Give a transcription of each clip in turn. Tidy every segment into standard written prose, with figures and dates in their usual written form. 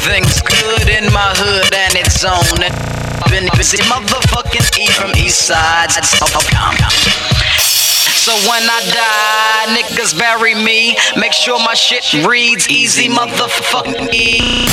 Everything's good in my hood and it's on. Been busy motherfucking E from East Side. So when I die, niggas bury me. Make sure my shit reads easy motherfucking E.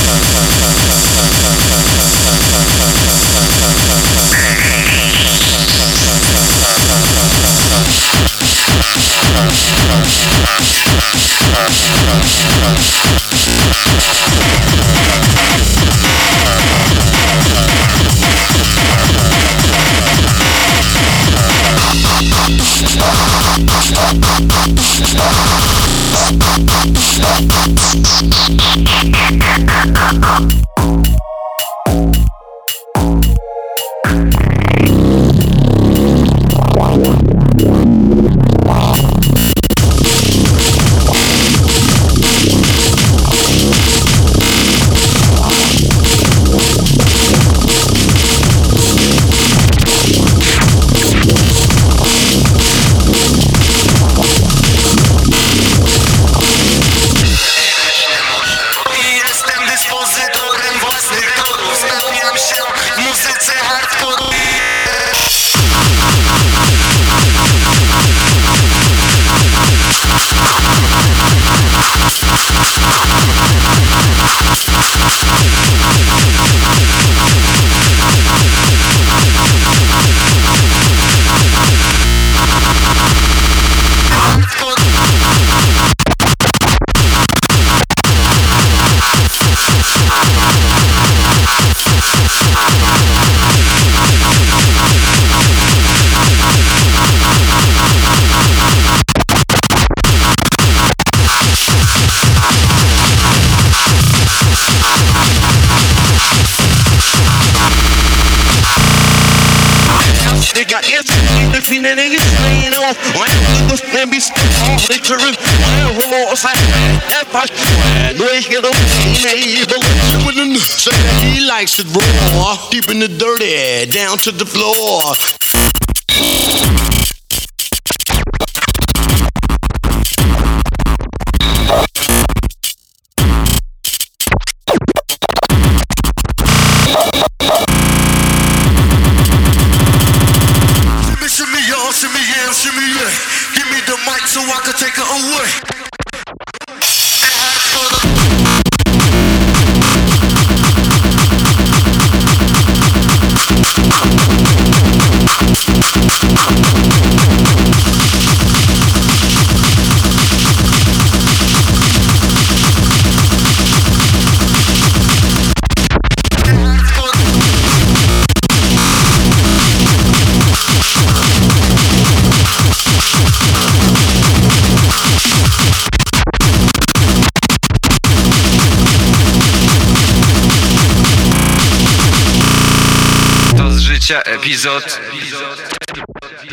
He likes it raw, keeping it dirty down to the floor. Shimmy y'all, shimmy yeah, shimmy yeah. Give me the mic so I can take it away. Epizod